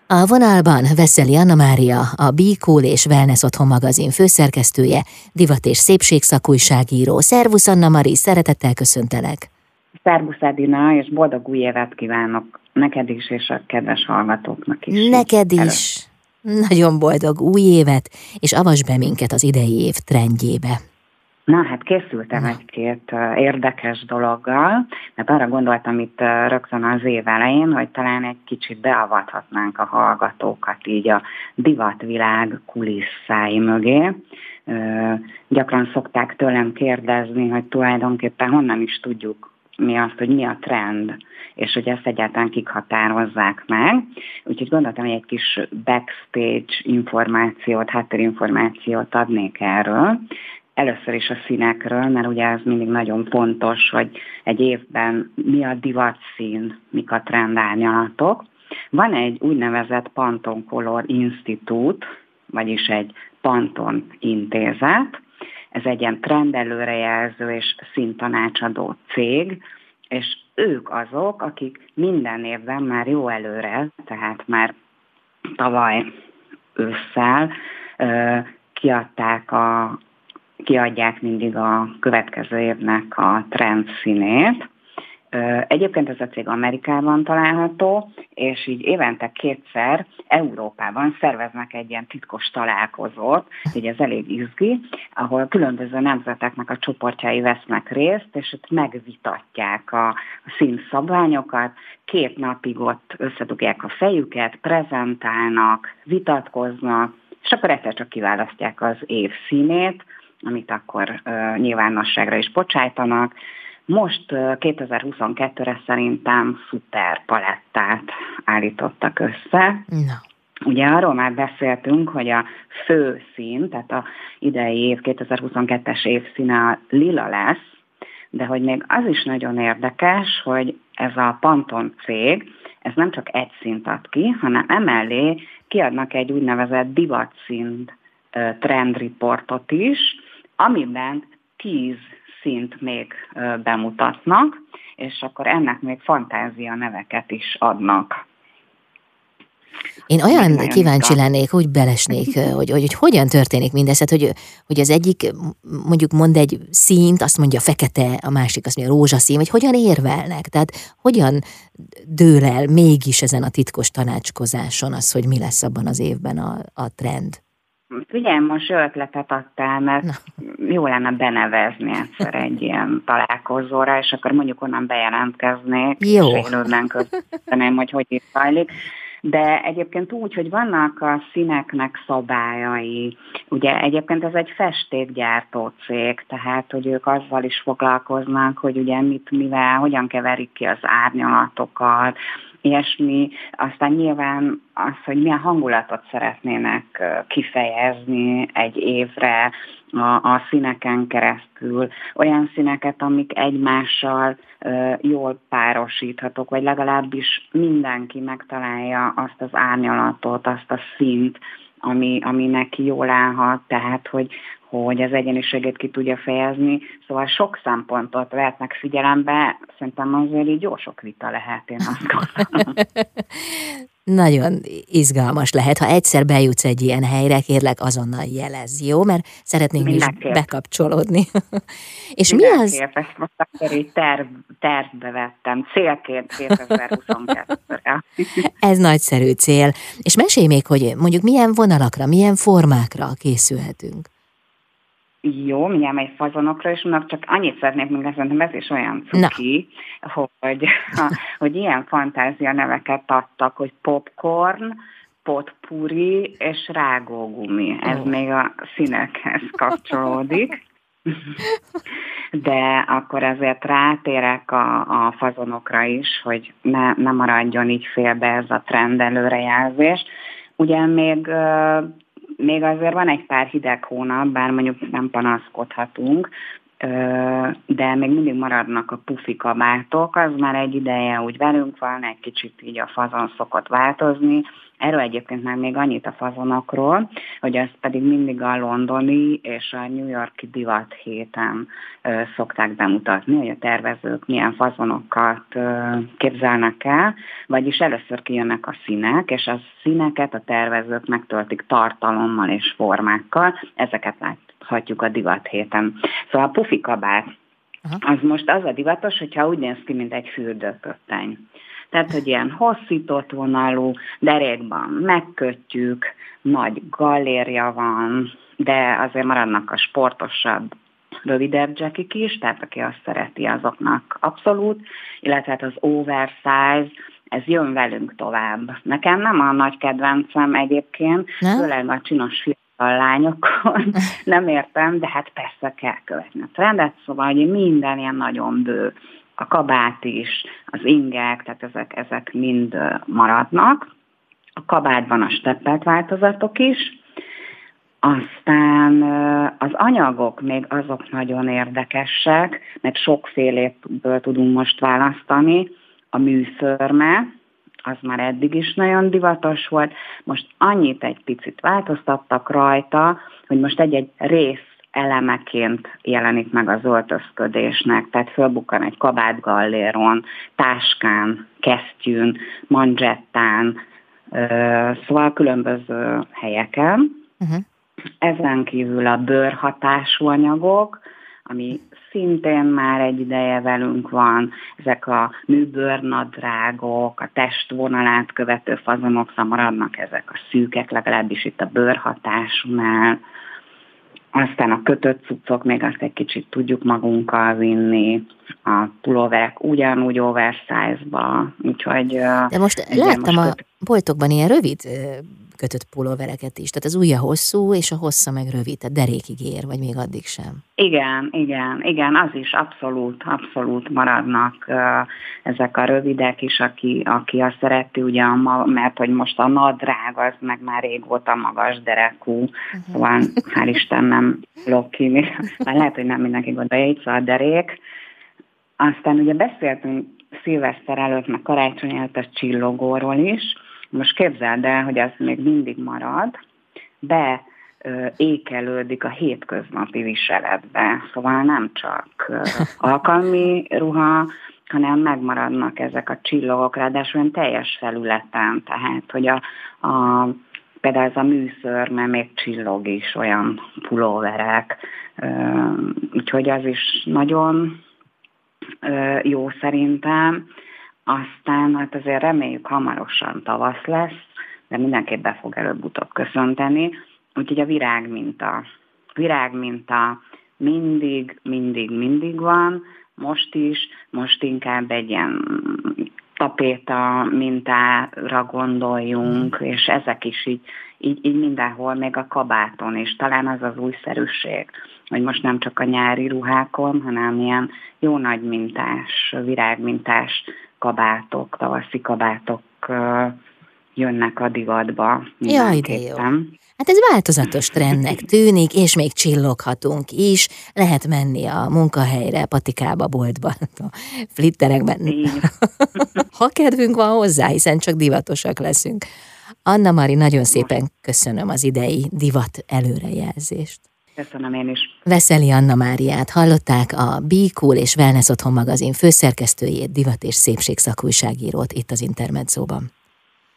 A vonalban Veszeli Anna Mária, a Be Cool és Wellness Otthon magazin főszerkesztője, divat- és szépségszakújságíró. Szervusz Anna Mari, szeretettel köszöntelek. Szervusz Edina, és boldog új évet kívánok neked is, és a kedves hallgatóknak is. Neked is. Nagyon boldog új évet, és avasd be minket az idei év trendjébe. Na, hát készültem egy-két érdekes dologgal, mert arra gondoltam itt rögtön az év elején, hogy talán egy kicsit beavathatnánk a hallgatókat így a divatvilág kulisszái mögé. Gyakran szokták tőlem kérdezni, hogy tulajdonképpen honnan is tudjuk mi azt, hogy mi a trend, és hogy ezt egyáltalán kik határozzák meg. Úgyhogy gondoltam, hogy egy kis backstage információt, háttérinformációt adnék erről. Először is a színekről, mert ugye ez mindig nagyon fontos, hogy egy évben mi a divatszín, mik a trendárnyalatok. Van egy úgynevezett Pantone Color Institute, vagyis egy Pantone intézet. Ez egy ilyen trendelőrejelző és színtanácsadó cég, és ők azok, akik minden évben már jó előre, tehát már tavaly ősszel kiadják mindig a következő évnek a trend színét. Egyébként ez a cég Amerikában található, és így évente kétszer Európában szerveznek egy ilyen titkos találkozót, így ez elég izgi, ahol különböző nemzeteknek a csoportjai vesznek részt, és ott megvitatják a színszabványokat, 2 napig ott összedugják a fejüket, prezentálnak, vitatkoznak, és akkor egyszer csak kiválasztják az év színét, amit akkor nyilvánosságra is bocsájtanak. Most 2022-re szerintem szuper palettát állítottak össze. No. Ugye arról már beszéltünk, hogy a fő szín, tehát a idei év, 2022-es évszíne a lila lesz, de hogy még az is nagyon érdekes, hogy ez a Pantone cég, ez nem csak egy színt ad ki, hanem emellé kiadnak egy úgynevezett divatszín trendriportot is, amiben 10 színt még bemutatnak, és akkor ennek még fantázia neveket is adnak. Én olyan kíváncsi lennék, úgy belesnék, hogy hogyan történik mindez, hát, hogy az egyik mondjuk mond egy színt, azt mondja fekete, a másik azt mondja rózsaszín, vagy hogyan érvelnek, tehát hogyan dől el mégis ezen a titkos tanácskozáson az, hogy mi lesz abban az évben a trend? Figyelj, most ötletet adtál, mert jó lenne benevezni egyszer egy ilyen találkozóra, és akkor mondjuk onnan bejelentkeznék, és élőben közvetíteném, hogy itt zajlik. De egyébként úgy, hogy vannak a színeknek szabályai. Ugye egyébként ez egy festékgyártó cég, tehát hogy ők azzal is foglalkoznak, hogy ugye mivel, hogyan keverik ki az árnyalatokat, ilyesmi. Aztán nyilván az, hogy milyen hangulatot szeretnének kifejezni egy évre a színeken keresztül. Olyan színeket, amik egymással jól párosíthatók, vagy legalábbis mindenki megtalálja azt az árnyalatot, azt a színt, ami neki jól állhat, tehát hogy az egyéniségét ki tudja fejezni. Szóval sok szempontot vehetnek figyelembe, szerintem azért így jó sok vita lehet, én azt gondolom. Nagyon izgalmas lehet, ha egyszer bejutsz egy ilyen helyre, kérlek azonnal jelezz, jó? Mert szeretnénk is bekapcsolódni. És mi az? Ezt most akkor így tervbe vettem, célként 2022-re. Ez nagyszerű cél. És mesélj még, hogy mondjuk milyen vonalakra, milyen formákra készülhetünk. Jó, mindjárt egy fazonokra is mondok, csak annyit szeretnék még, szerintem ez is olyan cuki, hogy ilyen fantázia neveket adtak, hogy popcorn, potpuri és rágógumi. Ez még a színekhez kapcsolódik. De akkor ezért rátérek a fazonokra is, hogy ne maradjon így félbe ez a trend előrejelzés. Ugye még azért van egy pár hideg hónap, bár mondjuk nem panaszkodhatunk, de még mindig maradnak a pufi kabátok, az már egy ideje úgy velünk van, egy kicsit így a fazon szokott változni. Erről egyébként már még annyit a fazonokról, hogy ezt pedig mindig a londoni és a New York-i divat héten szokták bemutatni, hogy a tervezők milyen fazonokat képzelnek el, vagyis először kijönnek a színek, és a színeket a tervezők megtöltik tartalommal és formákkal, ezeket láthatjuk a divat héten. Szóval a pufi kabát, az most az a divatos, hogyha úgy néz ki, mint egy fürdőköttény. Tehát, hogy ilyen hosszított vonalú, derékban megkötjük, nagy gallérja van, de azért maradnak a sportosabb, rövidebb jackik is, tehát aki azt szereti, azoknak abszolút, illetve hát az oversize, ez jön velünk tovább. Nekem nem a nagy kedvencem egyébként, főleg a csinos fiatal lányokon, nem értem, de hát persze kell követni a trendet, szóval hogy minden ilyen nagyon bő. A kabát is, az ingek, tehát ezek mind maradnak. A kabátban a steppelt változatok is. Aztán az anyagok még azok nagyon érdekesek, mert sokféléből tudunk most választani. A műszörme, az már eddig is nagyon divatos volt. Most annyit egy picit változtattak rajta, hogy most egy rész elemeként jelenik meg az öltözködésnek, tehát fölbukkan egy kabátgalléron, táskán, kesztyűn, manzsettán, szóval különböző helyeken. Ezen kívül a bőrhatású anyagok, ami szintén már egy ideje velünk van, ezek a műbőrnadrágok, a testvonalát követő fazonok, szóval maradnak ezek a szűkek, legalábbis itt a bőrhatásúnál. Aztán a kötött cuccok, még azt egy kicsit tudjuk magunkkal vinni, a pulóverek ugyanúgy oversize-ba, úgyhogy... De most láttam a boltokban ilyen rövid kötött pulóvereket is, tehát az ujja hosszú, és a hossza meg rövid, tehát derékig ér, vagy még addig sem. Igen, az is abszolút maradnak ezek a rövidek is, aki azt szereti, ugye, mert hogy most a nadrág az meg már régóta magas derekú, szóval hál' Isten nem Loki, már lehet, hogy nem mindenki gondolja, így szóval a derék. Aztán ugye beszéltünk szilveszter előtt, meg karácsony előtt a csillogóról is. Most képzeld el, hogy az még mindig marad, ékelődik a hétköznapi viseletbe. Szóval nem csak alkalmi ruha, hanem megmaradnak ezek a csillogok, ráadásul olyan teljes felületen, tehát hogy például ez a műszörme még csillog is, olyan pulóverek, úgyhogy az is nagyon jó szerintem. Aztán hát azért reméljük hamarosan tavasz lesz, de mindenképp be fog előbb-utóbb köszönteni. Úgyhogy a virágminta mindig van, most inkább egy ilyen tapéta mintára gondoljunk, és ezek is így mindenhol, még a kabáton is. Talán az az újszerűség, hogy most nem csak a nyári ruhákon, hanem ilyen jó nagy mintás, virágmintás kabátok, tavaszi kabátok jönnek a divatba. Jaj, de jó. Hát ez változatos trendnek tűnik, és még csilloghatunk is. Lehet menni a munkahelyre, patikába, boltba, a flitterekben. Ha kedvünk van hozzá, hiszen csak divatosak leszünk. Anna-Mari, nagyon szépen köszönöm az idei divat előrejelzést. Köszönöm én is. Veszeli Anna-Máriát hallották, a Be Cool és Wellness Otthon magazin főszerkesztőjét, divat- és szépségszakújságírót itt az Intermedzóban.